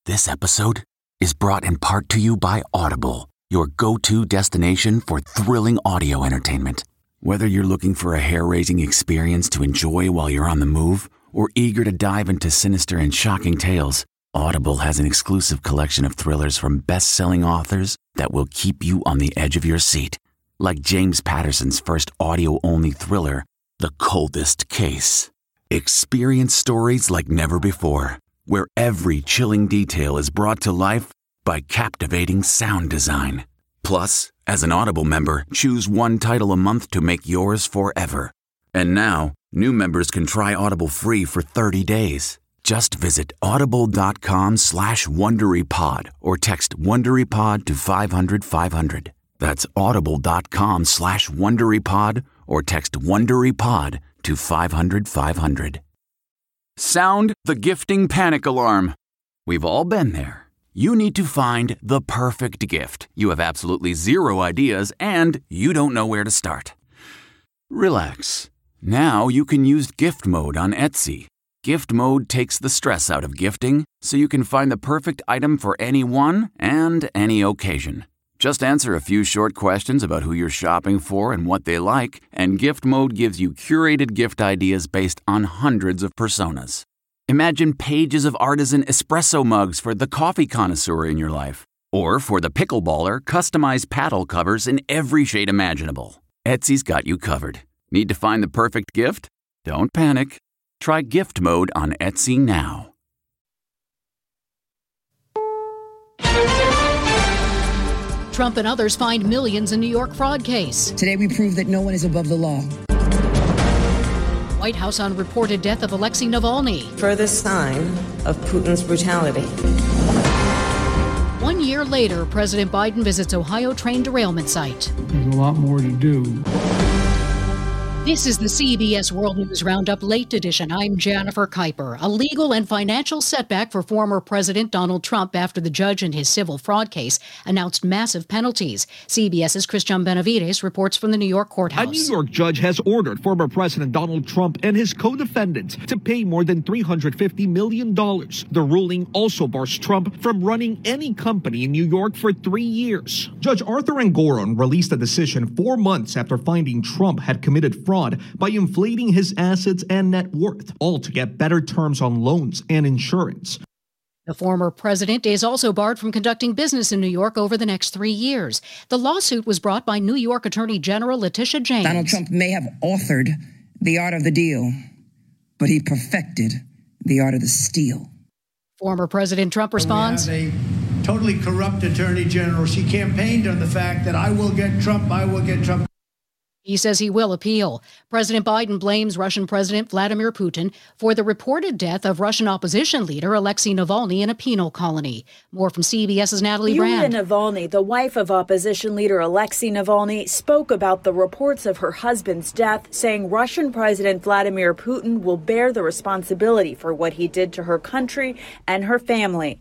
This episode is brought in part to you by Audible, your go-to destination for thrilling audio entertainment. Whether you're looking for a hair-raising experience to enjoy while you're on the move or eager to dive into sinister and shocking tales, Audible has an exclusive collection of thrillers from best-selling authors that will keep you on the edge of your seat. Like James Patterson's first audio-only thriller, The Coldest Case. Experience stories like never before, where every chilling detail is brought to life by captivating sound design. Plus, as an Audible member, choose one title a month to make yours forever. And now, new members can try Audible free for 30 days. Just visit audible.com/WonderyPod or text WonderyPod to 500-500. That's audible.com/WonderyPod or text WonderyPod to 500-500. Sound the gifting panic alarm. We've all been there. You need to find the perfect gift. You have absolutely zero ideas and you don't know where to start. Relax. Now you can use gift mode on Etsy. Gift mode takes the stress out of gifting so you can find the perfect item for anyone and any occasion. Just answer a few short questions about who you're shopping for and what they like, and Gift Mode gives you curated gift ideas based on hundreds of personas. Imagine pages of artisan espresso mugs for the coffee connoisseur in your life. Or for the pickleballer, customized paddle covers in every shade imaginable. Etsy's got you covered. Need to find the perfect gift? Don't panic. Try Gift Mode on Etsy now. Trump and others fined millions in New York fraud case. Today we prove that no one is above the law. White House on reported death of Alexei Navalny. Further sign of Putin's brutality. 1 year later, President Biden visits Ohio train derailment site. There's a lot more to do. This is the CBS World News Roundup Late Edition. I'm Jennifer Kuiper. A legal and financial setback for former President Donald Trump after the judge in his civil fraud case announced massive penalties. CBS's Christian Benavides reports from the New York courthouse. A New York judge has ordered former President Donald Trump and his co-defendants to pay more than $350 million. The ruling also bars Trump from running any company in New York for 3 years. Judge Arthur Engoron released a decision 4 months after finding Trump had committed fraud by inflating his assets and net worth, all to get better terms on loans and insurance. The former president is also barred from conducting business in New York over the next 3 years. The lawsuit was brought by New York Attorney General Letitia James. Donald Trump may have authored the art of the deal, but he perfected the art of the steal. Former President Trump responds. We have a totally corrupt attorney general. She campaigned on the fact that I will get Trump. He says he will appeal. President Biden blames Russian President Vladimir Putin for the reported death of Russian opposition leader Alexei Navalny in a penal colony. More from CBS's Natalie Brand. Yulia Navalny, the wife of opposition leader Alexei Navalny, spoke about the reports of her husband's death, saying Russian President Vladimir Putin will bear the responsibility for what he did to her country and her family.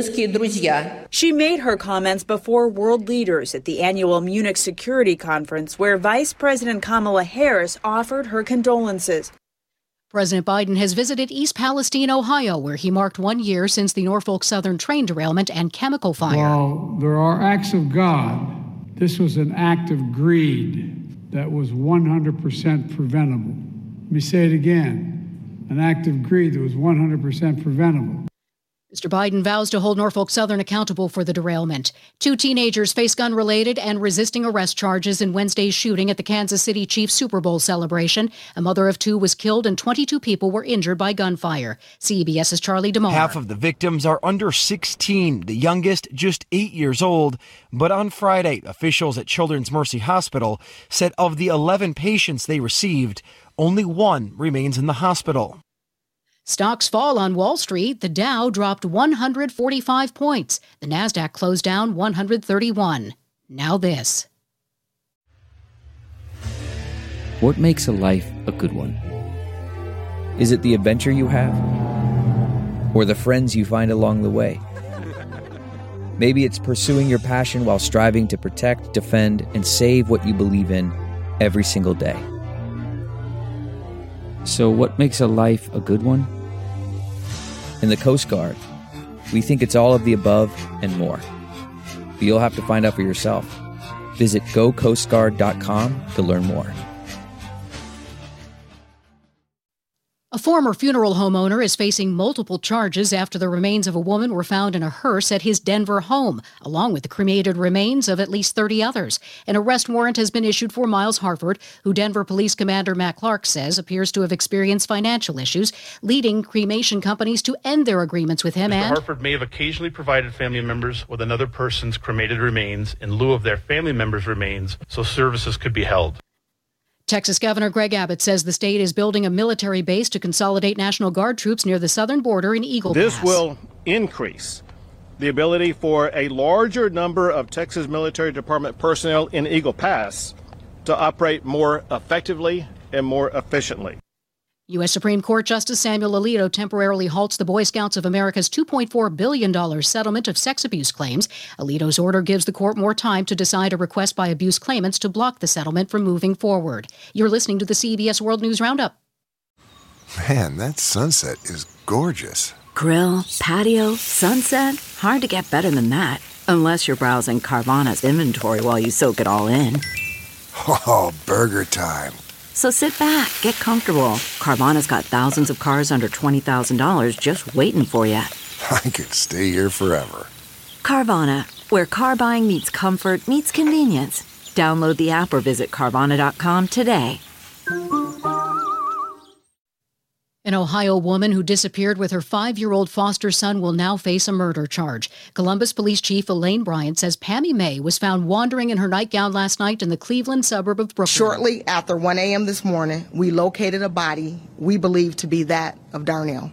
She made her comments before world leaders at the annual Munich Security Conference, where Vice President Kamala Harris offered her condolences. President Biden has visited East Palestine, Ohio, where he marked 1 year since the Norfolk Southern train derailment and chemical fire. While there are acts of God, this was an act of greed that was 100% preventable. Let me say it again. An act of greed that was 100% preventable. Mr. Biden vows to hold Norfolk Southern accountable for the derailment. 2 teenagers face gun-related and resisting arrest charges in Wednesday's shooting at the Kansas City Chiefs Super Bowl celebration. A mother of 2 was killed and 22 people were injured by gunfire. CBS's Charlie DeMar. Half of the victims are under 16, the youngest just 8 years old. But on Friday, officials at Children's Mercy Hospital said of the 11 patients they received, only 1 remains in the hospital. Stocks fall on Wall Street. The Dow dropped 145 points. The Nasdaq closed down 131. Now this. What makes a life a good one? Is it the adventure you have? Or the friends you find along the way? Maybe it's pursuing your passion while striving to protect, defend, and save what you believe in every single day. So what makes a life a good one? In the Coast Guard, We think it's all of the above and more. But you'll have to find out for yourself. Visit gocoastguard.com to learn more. A former funeral home owner is facing multiple charges after the remains of a woman were found in a hearse at his Denver home, along with the cremated remains of at least 30 others. An arrest warrant has been issued for Miles Harford, who Denver Police Commander Matt Clark says appears to have experienced financial issues, leading cremation companies to end their agreements with him. Mr. Harford may have occasionally provided family members with another person's cremated remains in lieu of their family members' remains, so services could be held. Texas Governor Greg Abbott says the state is building a military base to consolidate National Guard troops near the southern border in Eagle Pass. This will increase the ability for a larger number of Texas Military Department personnel in Eagle Pass to operate more effectively and more efficiently. U.S. Supreme Court Justice Samuel Alito temporarily halts the Boy Scouts of America's $2.4 billion settlement of sex abuse claims. Alito's order gives the court more time to decide a request by abuse claimants to block the settlement from moving forward. You're listening to the CBS World News Roundup. Man, that sunset is gorgeous. Grill, patio, sunset. Hard to get better than that. Unless you're browsing Carvana's inventory while you soak it all in. Oh, burger time. So sit back, get comfortable. Carvana's got thousands of cars under $20,000 just waiting for you. I could stay here forever. Carvana, where car buying meets comfort meets convenience. Download the app or visit Carvana.com today. An Ohio woman who disappeared with her 5-year-old foster son will now face a murder charge. Columbus Police Chief Elaine Bryant says Pammy May was found wandering in her nightgown last night in the Cleveland suburb of Brooklyn. Shortly after 1 a.m. this morning, we located a body we believe to be that of Darnell.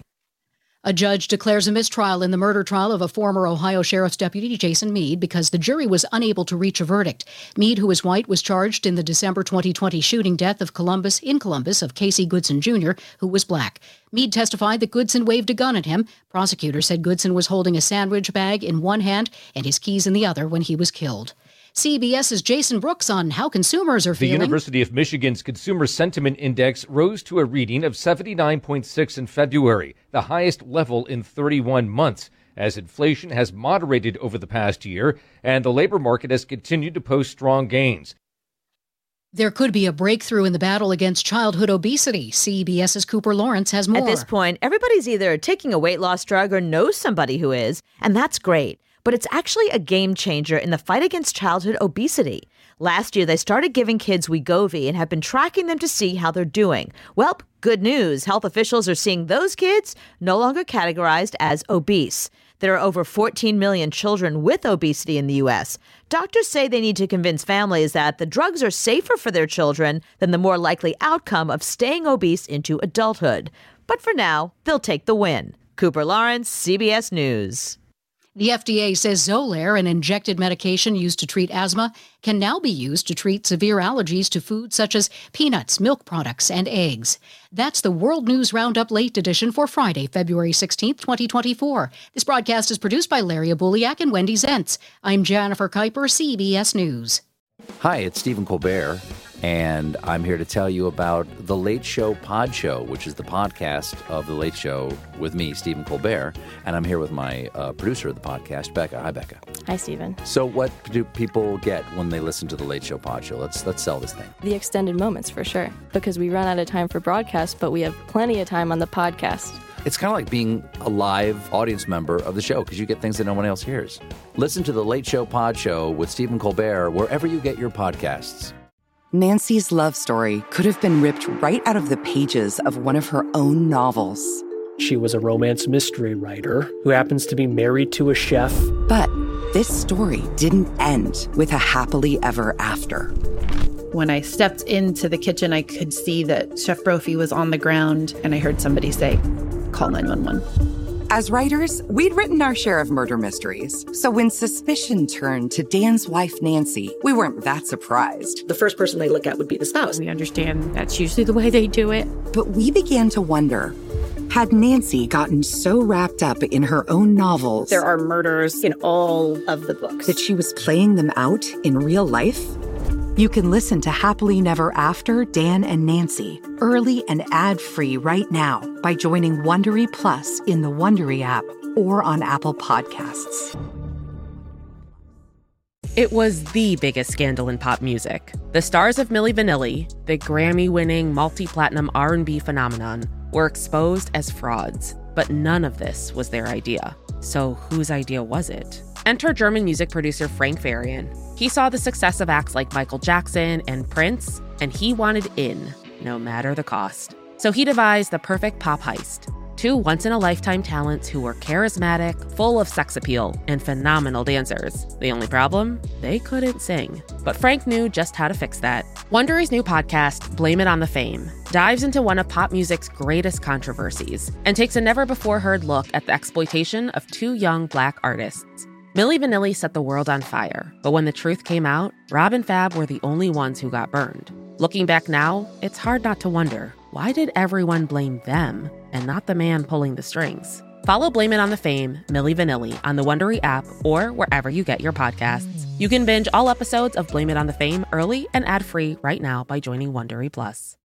A judge declares a mistrial in the murder trial of a former Ohio Sheriff's Deputy, Jason Meade, because the jury was unable to reach a verdict. Meade, who is white, was charged in the December 2020 shooting death of Columbus of Casey Goodson Jr., who was black. Meade testified that Goodson waved a gun at him. Prosecutors said Goodson was holding a sandwich bag in one hand and his keys in the other when he was killed. CBS's Jason Brooks on how consumers are feeling. The University of Michigan's Consumer Sentiment Index rose to a reading of 79.6 in February, the highest level in 31 months, as inflation has moderated over the past year and the labor market has continued to post strong gains. There could be a breakthrough in the battle against childhood obesity. CBS's Cooper Lawrence has more. At this point, everybody's either taking a weight loss drug or knows somebody who is, and that's great. But it's actually a game changer in the fight against childhood obesity. Last year, they started giving kids Wegovy and have been tracking them to see how they're doing. Well, good news. Health officials are seeing those kids no longer categorized as obese. There are over 14 million children with obesity in the U.S. Doctors say they need to convince families that the drugs are safer for their children than the more likely outcome of staying obese into adulthood. But for now, they'll take the win. Cooper Lawrence, CBS News. The FDA says Xolair, an injected medication used to treat asthma, can now be used to treat severe allergies to foods such as peanuts, milk products, and eggs. That's the World News Roundup Late Edition for Friday, February 16th, 2024. This broadcast is produced by Larry Abuliak and Wendy Zentz. I'm Jennifer Kuiper, CBS News. Hi, it's Stephen Colbert, and I'm here to tell you about The Late Show Pod Show, which is the podcast of The Late Show with me, Stephen Colbert, and I'm here with my producer of the podcast, Becca. Hi, Becca. Hi, Stephen. So what do people get when they listen to The Late Show Pod Show? Let's sell this thing. The extended moments, for sure, because we run out of time for broadcast, but we have plenty of time on the podcast. It's kind of like being a live audience member of the show because you get things that no one else hears. Listen to The Late Show Pod Show with Stephen Colbert wherever you get your podcasts. Nancy's love story could have been ripped right out of the pages of one of her own novels. She was a romance mystery writer who happens to be married to a chef. But this story didn't end with a happily ever after. When I stepped into the kitchen, I could see that Chef Brophy was on the ground, and I heard somebody say, "Call 911." As writers, we'd written our share of murder mysteries. So when suspicion turned to Dan's wife, Nancy, we weren't that surprised. The first person they look at would be the spouse. We understand that's usually the way they do it. But we began to wonder, had Nancy gotten so wrapped up in her own novels... There are murders in all of the books. ...that she was playing them out in real life? You can listen to Happily Never After, Dan and Nancy, early and ad-free right now by joining Wondery Plus in the Wondery app or on Apple Podcasts. It was the biggest scandal in pop music. The stars of Milli Vanilli, the Grammy-winning multi-platinum R&B phenomenon, were exposed as frauds. But none of this was their idea. So whose idea was it? Enter German music producer Frank Farian. He saw the success of acts like Michael Jackson and Prince, and he wanted in, no matter the cost. So he devised the perfect pop heist. Two once-in-a-lifetime talents who were charismatic, full of sex appeal, and phenomenal dancers. The only problem? They couldn't sing. But Frank knew just how to fix that. Wondery's new podcast, Blame It on the Fame, dives into one of pop music's greatest controversies and takes a never-before-heard look at the exploitation of two young Black artists. Milli Vanilli set the world on fire, but when the truth came out, Rob and Fab were the only ones who got burned. Looking back now, it's hard not to wonder, why did everyone blame them and not the man pulling the strings? Follow Blame It on the Fame, Milli Vanilli on the Wondery app or wherever you get your podcasts. You can binge all episodes of Blame It on the Fame early and ad-free right now by joining Wondery Plus.